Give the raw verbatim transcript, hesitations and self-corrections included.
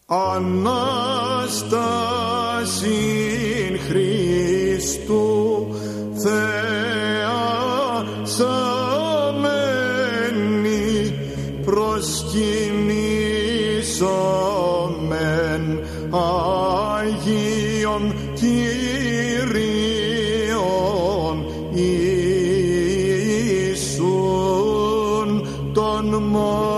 Ανάστασιν Χριστού θεάσαμενη προσκυνήσομεν Αγίον Κύριον Ιησούν τον